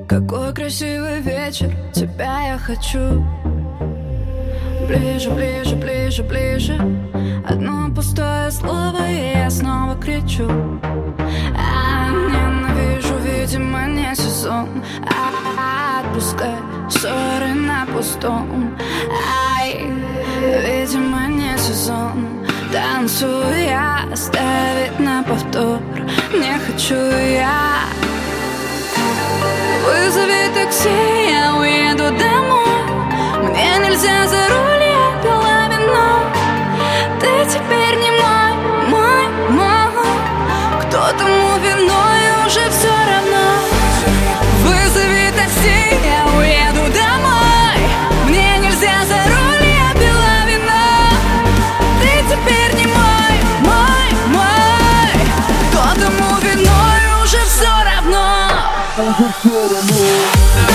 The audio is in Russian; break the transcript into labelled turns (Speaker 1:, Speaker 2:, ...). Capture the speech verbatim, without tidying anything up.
Speaker 1: Какой красивый вечер, тебя я хочу. Ближе, ближе, ближе, ближе. Одно пустое слово, и я снова кричу. А, ненавижу, видимо, не сезон. А, отпускай ссоры на пустом. Ай, видимо, не сезон. Танцую я, ставить на повтор не хочу я. Вызови такси, я уеду домой. Мне нельзя за руль, я пила вино. Ты теперь не мой, мой, мой. Кто тому виной, уже все равно. Вызови такси, я уеду домой. Мне нельзя за руль, я пила вино. Ты теперь не мой, мой, мой. Кто тому виной, уже все равно.
Speaker 2: Уже все равно.